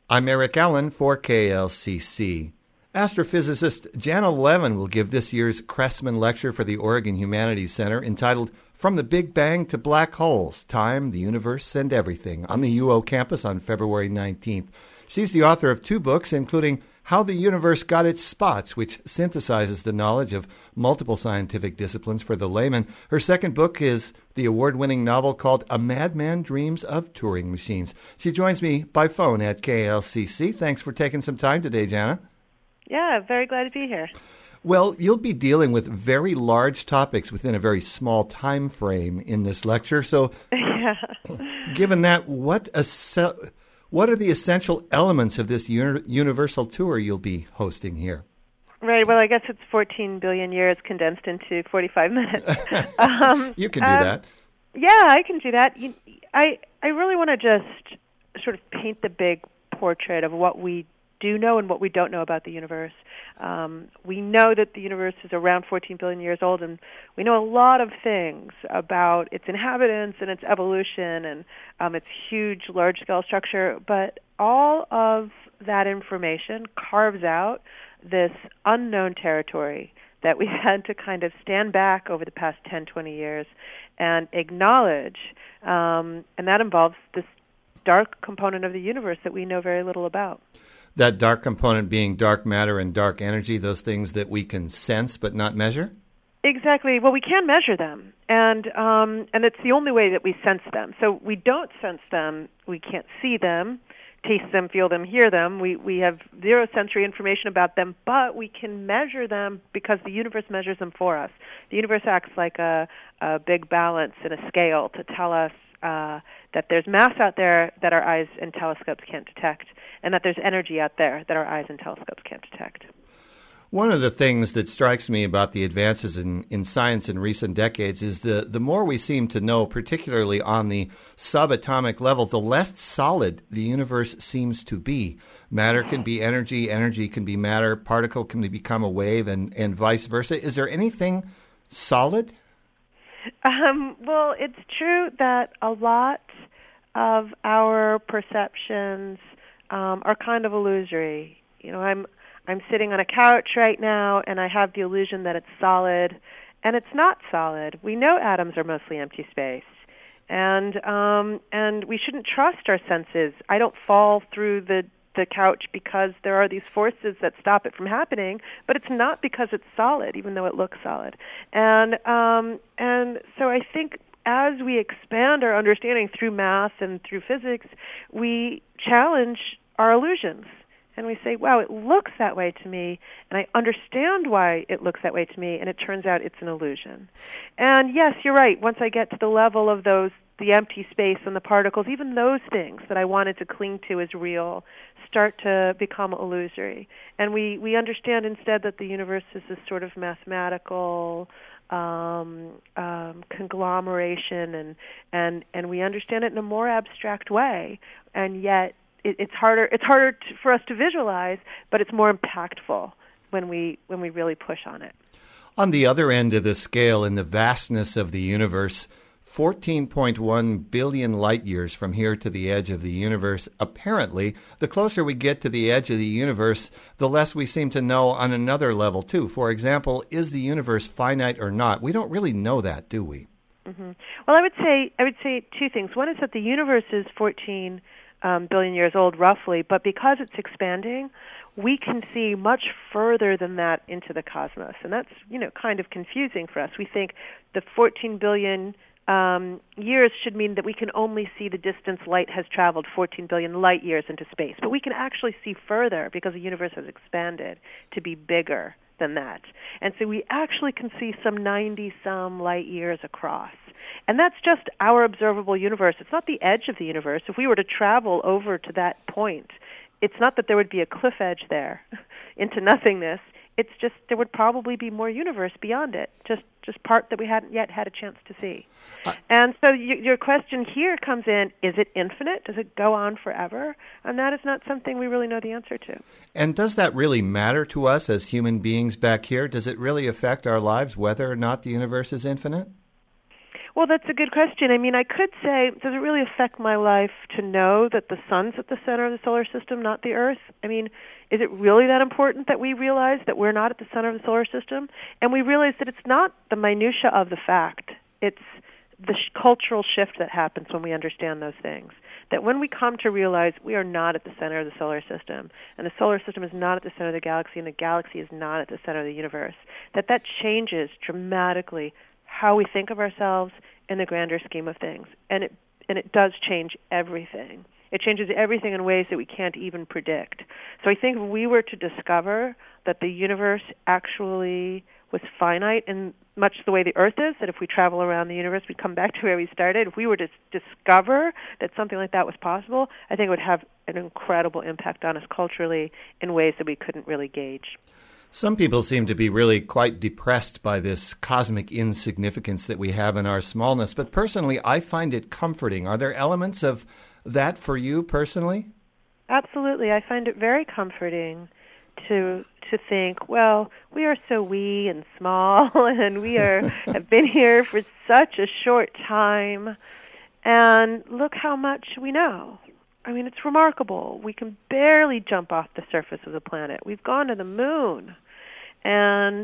I'm Eric Allen for KLCC. Astrophysicist Janna Levin will give this year's Cressman Lecture for the Oregon Humanities Center entitled From the Big Bang to Black Holes, Time, the Universe, and Everything on the UO campus on February 19th. She's the author of 2 books, including How the Universe Got Its Spots, which synthesizes the knowledge of multiple scientific disciplines for the layman. Her second book is the award-winning novel called A Madman Dreams of Turing Machines. She joins me by phone at KLCC. Thanks for taking some time today, Janna. Yeah, very glad to be here. Well, you'll be dealing with very large topics within a very small time frame in this lecture. So, given that, what are the essential elements of this universal tour you'll be hosting here? Right. Well, I guess it's 14 billion years condensed into 45 minutes. You can do that. Yeah, I can do that. I really want to just sort of paint the big portrait of what we do know and what we don't know about the universe. We know that the universe is around 14 billion years old, and we know a lot of things about its inhabitants and its evolution and its huge, large-scale structure, but all of that information carves out this unknown territory that we've had to kind of stand back over the past 10, 20 years and acknowledge, and that involves this dark component of the universe that we know very little about. That dark component being dark matter and dark energy, those things that we can sense but not measure? Exactly. Well, we can measure them, and it's the only way that we sense them. So we don't sense them. We can't see them, taste them, feel them, hear them. We have zero sensory information about them, but we can measure them because the universe measures them for us. The universe acts like a big balance in a scale to tell us that there's mass out there that our eyes and telescopes can't detect, and that there's energy out there that our eyes and telescopes can't detect. One of the things that strikes me about the advances in science in recent decades is the more we seem to know, particularly on the subatomic level, the less solid the universe seems to be. Matter can be energy, energy can be matter, particle can become a wave, and vice versa. Is there anything solid? Well, it's true that a lot of our perceptions are kind of illusory. You know, I'm sitting on a couch right now, and I have the illusion that it's solid, and it's not solid. We know atoms are mostly empty space, and we shouldn't trust our senses. I don't fall through the couch because there are these forces that stop it from happening, but it's not because it's solid, even though it looks solid. And so I think as we expand our understanding through math and through physics, we challenge our illusions. And we say, wow, it looks that way to me, and I understand why it looks that way to me, and it turns out it's an illusion. And yes, you're right. Once I get to the level of the empty space and the particles, even those things that I wanted to cling to as real start to become illusory. And we understand instead that the universe is this sort of mathematical conglomeration, and we understand it in a more abstract way, and yet it's harder for us to visualize, but it's more impactful when we really push on it. On the other end of the scale, in the vastness of the universe, 14.1 billion light years from here to the edge of the universe. Apparently, the closer we get to the edge of the universe, the less we seem to know on another level, too. For example, is the universe finite or not? We don't really know that, do we? Mm-hmm. Well, I would say 2 things. One is that the universe is 14 billion years old, roughly, but because it's expanding, we can see much further than that into the cosmos, and that's kind of confusing for us. We think the 14 billion years should mean that we can only see the distance light has traveled, 14 billion light years into space. But we can actually see further because the universe has expanded to be bigger than that. And so we actually can see some 90-some light years across. And that's just our observable universe. It's not the edge of the universe. If we were to travel over to that point, it's not that there would be a cliff edge there into nothingness. It's just there would probably be more universe beyond it, just part that we hadn't yet had a chance to see. And so your question here comes in, is it infinite? Does it go on forever? And that is not something we really know the answer to. And does that really matter to us as human beings back here? Does it really affect our lives whether or not the universe is infinite? Well, that's a good question. I mean, I could say, does it really affect my life to know that the sun's at the center of the solar system, not the Earth? I mean, is it really that important that we realize that we're not at the center of the solar system? And we realize that it's not the minutia of the fact. It's the cultural shift that happens when we understand those things. That when we come to realize we are not at the center of the solar system, and the solar system is not at the center of the galaxy, and the galaxy is not at the center of the universe, that changes dramatically how we think of ourselves in the grander scheme of things. And it does change everything. It changes everything in ways that we can't even predict. So I think if we were to discover that the universe actually was finite in much the way the Earth is, that if we travel around the universe, we'd come back to where we started. If we were to discover that something like that was possible, I think it would have an incredible impact on us culturally in ways that we couldn't really gauge. Some people seem to be really quite depressed by this cosmic insignificance that we have in our smallness, but personally, I find it comforting. Are there elements of that for you personally? Absolutely. I find it very comforting to think, well, we are so wee and small, and we have been here for such a short time, and look how much we know. I mean, it's remarkable. We can barely jump off the surface of the planet. We've gone to the moon, and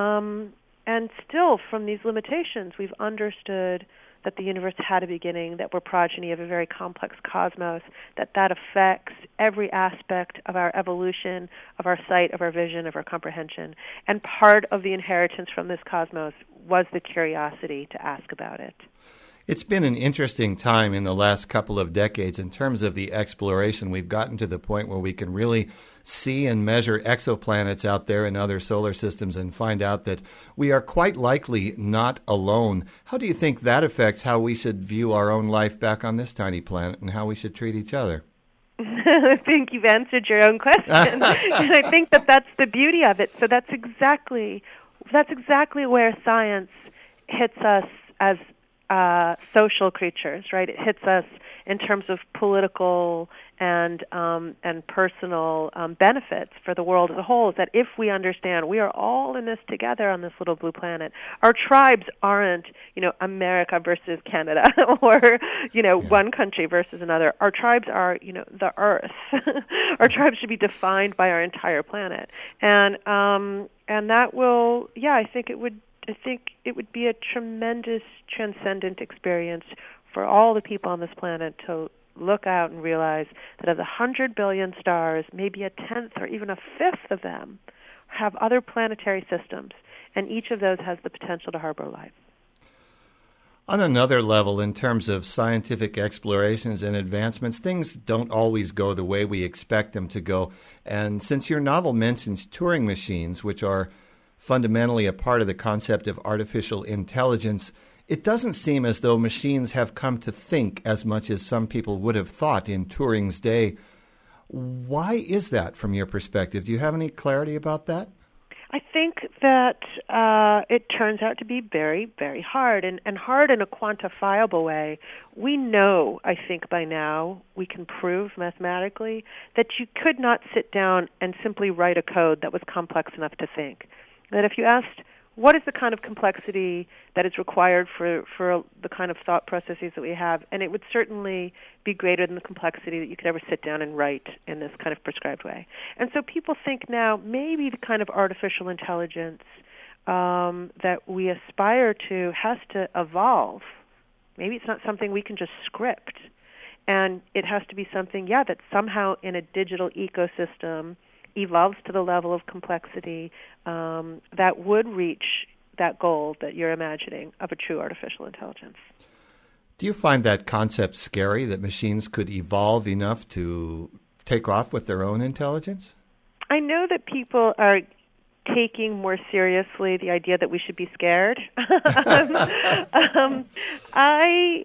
still, from these limitations, we've understood that the universe had a beginning, that we're progeny of a very complex cosmos, that affects every aspect of our evolution, of our sight, of our vision, of our comprehension. And part of the inheritance from this cosmos was the curiosity to ask about it. It's been an interesting time in the last couple of decades in terms of the exploration. We've gotten to the point where we can really see and measure exoplanets out there in other solar systems and find out that we are quite likely not alone. How do you think that affects how we should view our own life back on this tiny planet and how we should treat each other? I think you've answered your own question. And I think that's the beauty of it. So that's exactly where science hits us as social creatures, right? It hits us in terms of political and personal benefits for the world as a whole. Is that if we understand we are all in this together on this little blue planet, our tribes aren't, America versus Canada or, one country versus another. Our tribes are, the Earth. Our tribes should be defined by our entire planet, and that will, I think it would be a tremendous transcendent experience for all the people on this planet to look out and realize that of the 100 billion stars, maybe a tenth or even a fifth of them have other planetary systems, and each of those has the potential to harbor life. On another level, in terms of scientific explorations and advancements, things don't always go the way we expect them to go. And since your novel mentions Turing machines, which are fundamentally a part of the concept of artificial intelligence, it doesn't seem as though machines have come to think as much as some people would have thought in Turing's day. Why is that from your perspective? Do you have any clarity about that? I think that it turns out to be very, very hard, and hard in a quantifiable way. We know, I think by now, we can prove mathematically that you could not sit down and simply write a code that was complex enough to think. That if you asked, what is the kind of complexity that is required for the kind of thought processes that we have, and it would certainly be greater than the complexity that you could ever sit down and write in this kind of prescribed way. And so people think now maybe the kind of artificial intelligence that we aspire to has to evolve. Maybe it's not something we can just script. And it has to be something, that somehow in a digital ecosystem evolves to the level of complexity that would reach that goal that you're imagining of a true artificial intelligence. Do you find that concept scary, that machines could evolve enough to take off with their own intelligence? I know that people are taking more seriously the idea that we should be scared. I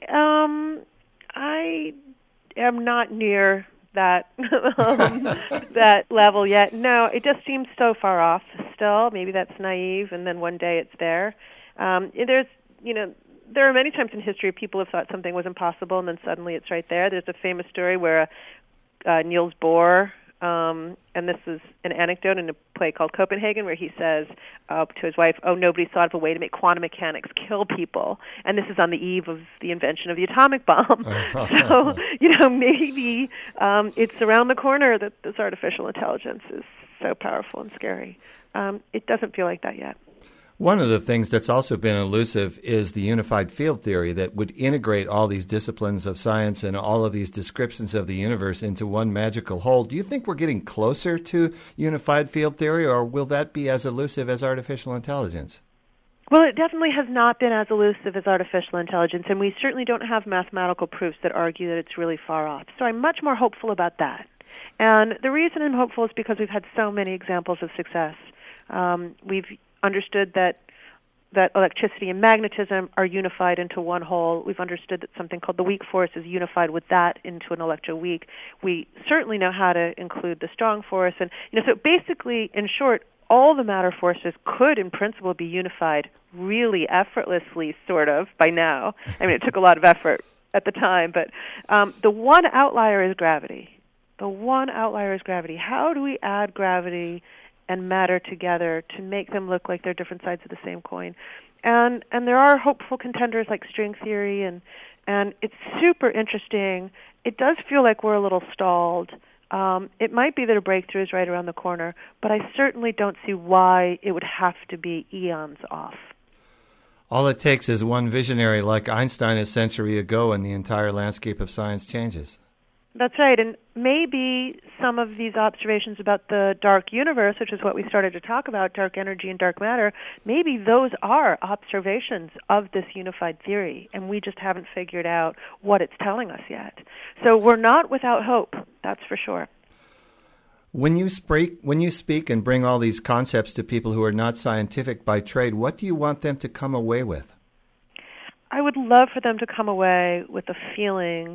am not near that that level yet. No, it just seems so far off still. Maybe that's naive, and then one day it's there. There are many times in history people have thought something was impossible, and then suddenly it's right there. There's a famous story where Niels Bohr and this is an anecdote in a play called Copenhagen, where he says to his wife, "Oh, nobody's thought of a way to make quantum mechanics kill people." And this is on the eve of the invention of the atomic bomb. So, maybe it's around the corner that this artificial intelligence is so powerful and scary. It doesn't feel like that yet. One of the things that's also been elusive is the unified field theory that would integrate all these disciplines of science and all of these descriptions of the universe into one magical whole. Do you think we're getting closer to unified field theory, or will that be as elusive as artificial intelligence? Well, it definitely has not been as elusive as artificial intelligence, and we certainly don't have mathematical proofs that argue that it's really far off. So I'm much more hopeful about that. And the reason I'm hopeful is because we've had so many examples of success. We've understood that electricity and magnetism are unified into one whole. We've understood that something called the weak force is unified with that into an electroweak. We certainly know how to include the strong force. And so basically, in short, all the matter forces could, in principle, be unified really effortlessly, sort of, by now. I mean, it took a lot of effort at the time, but the one outlier is gravity. The one outlier is gravity. How do we add gravity and matter together to make them look like they're different sides of the same coin? And there are hopeful contenders like string theory, and it's super interesting. It does feel like we're a little stalled. It might be that a breakthrough is right around the corner, but I certainly don't see why it would have to be eons off. All it takes is one visionary like Einstein a century ago, and the entire landscape of science changes. That's right, and maybe some of these observations about the dark universe, which is what we started to talk about, dark energy and dark matter, maybe those are observations of this unified theory, and we just haven't figured out what it's telling us yet. So we're not without hope, that's for sure. When you speak and bring all these concepts to people who are not scientific by trade, what do you want them to come away with? I would love for them to come away with a feeling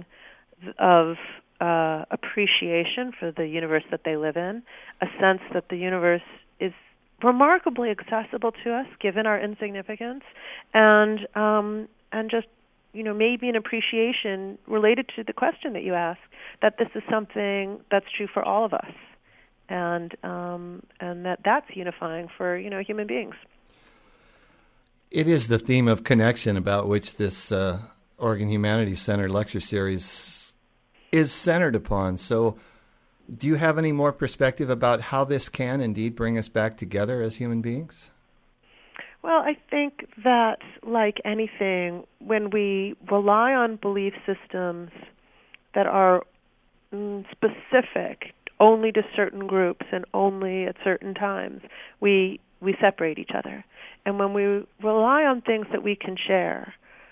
of appreciation for the universe that they live in, a sense that the universe is remarkably accessible to us given our insignificance, and just maybe an appreciation related to the question that you asked, that this is something that's true for all of us, and that's unifying for human beings. It is the theme of connection about which this Oregon Humanities Center lecture series is centered upon. So do you have any more perspective about how this can indeed bring us back together as human beings? Well, I think that, like anything, when we rely on belief systems that are specific only to certain groups and only at certain times, we separate each other. And when we rely on things that we can share,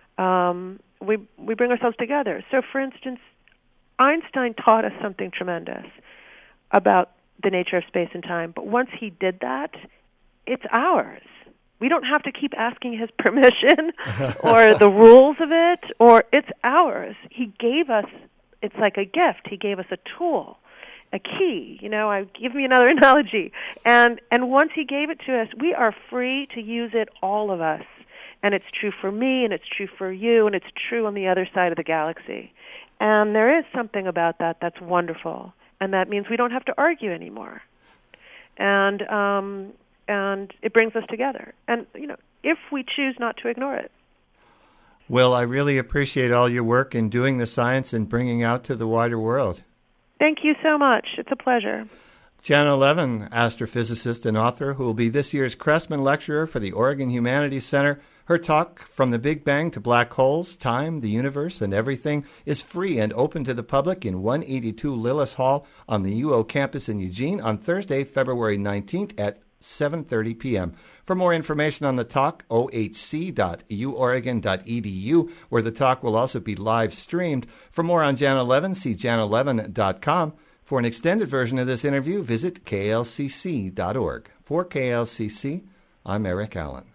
we bring ourselves together. So, for instance, Einstein taught us something tremendous about the nature of space and time, but once he did that, it's ours. We don't have to keep asking his permission or the rules of it, or it's ours. He gave us, it's like a gift. He gave us a tool, a key. Give me another analogy. And once he gave it to us, we are free to use it, all of us. And it's true for me, and it's true for you, and it's true on the other side of the galaxy. And there is something about that that's wonderful, and that means we don't have to argue anymore. And it brings us together. And if we choose not to ignore it. Well, I really appreciate all your work in doing the science and bringing out to the wider world. Thank you so much. It's a pleasure. Jana Levin, astrophysicist and author, who will be this year's Cressman Lecturer for the Oregon Humanities Center. Her talk, From the Big Bang to Black Holes, Time, the Universe, and Everything, is free and open to the public in 182 Lillis Hall on the UO campus in Eugene on Thursday, February 19th at 7:30 p.m. For more information on the talk, ohc.uoregon.edu, where the talk will also be live streamed. For more on Jana Levin, see janalevin.com. For an extended version of this interview, visit klcc.org. For KLCC, I'm Eric Allen.